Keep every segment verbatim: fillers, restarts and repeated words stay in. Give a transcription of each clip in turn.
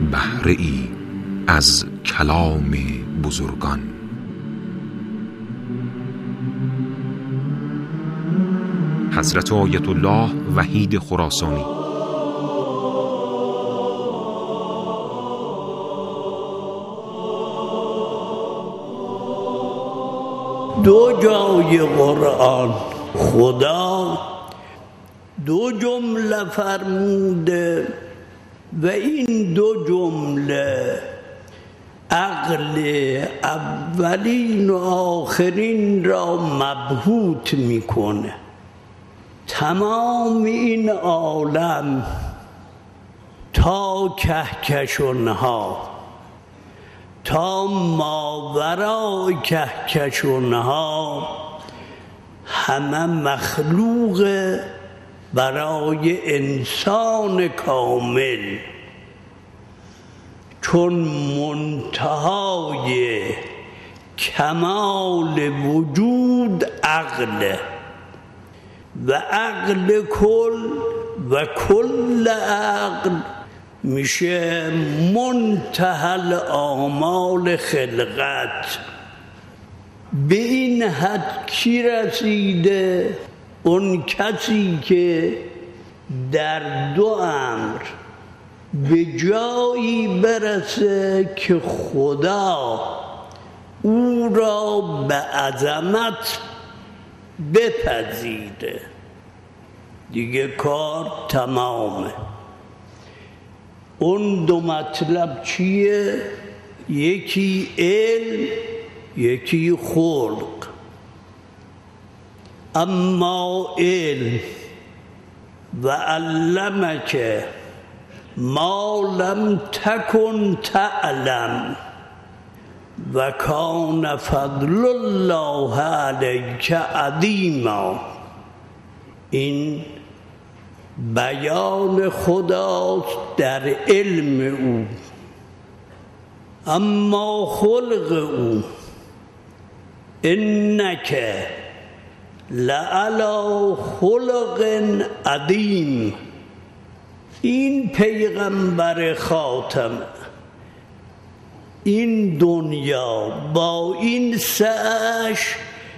بهره ای از کلام بزرگان. حضرت آیت الله وحید خراسانی. دو جای قرآن خدا دو جمله فرموده و این دو جمله عقل اولین و آخرین را مبهوت میکنه. تمام این عالم تا کهکشانها تا ماورای کهکشانها همه مخلوق برای انسان کامل، چون منتهای کمال وجود عقل و عقل کل و کل عقل میشه منتهی آمال خلقت. به این حد کی رسیده؟ اون کسی که در دو امر به جایی برسه که خدا او را به عظمت بپذیره، دیگه کار تمامه. اون دو مطلب چیه؟ یکی علم، یکی خلق. اما علم و علمک ما لم تکن تعلم و کان فضل الله علیک عظیما. این بیان خداست در علم او. اما خلق او انک لعلی خلق عظیم. این پیغمبر خاتم، این دنیا با این سعش،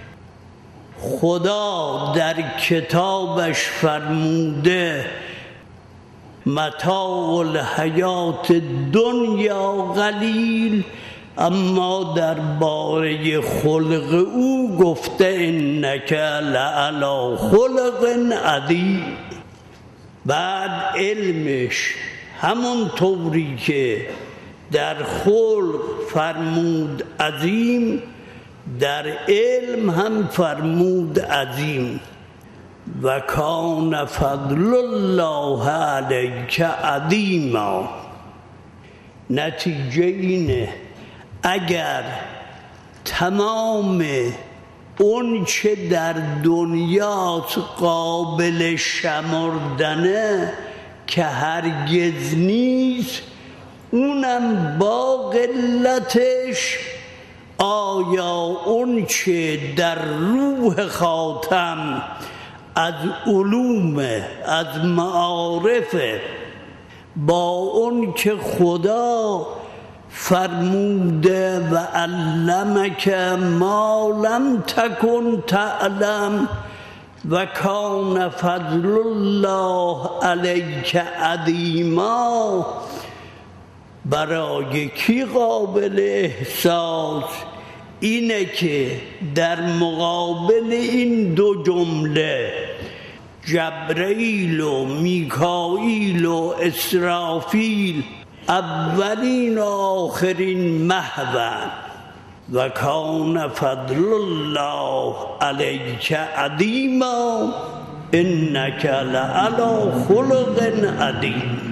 خدا در کتابش فرموده متاع الحیات دنیا قلیل، اما در باره خلق او گفته انک لعلی خلق عظیم. بعد علمش همون طوری که در خلق فرمود عظیم، در علم هم فرمود عظیم. و کان فضل الله علیک عظیما. نتیجه اینه اگر تمام اون چه در دنیاست قابل شمردنه که هرگز نیست، اونم با قلتش، آیا اون چه در روح خاتم از علوم، از معارف، با اون که خدا فرموده و علمک ما لم تکن تعلم و کان فضل الله علیک عظیما، برای کی قابل احساس؟ اینه که در مقابل این دو جمله جبرئیل و میکائیل و اسرافیل اولین و آخرین محون. و کان فضل الله علیک عظیما انک لعلی خلق عظیم.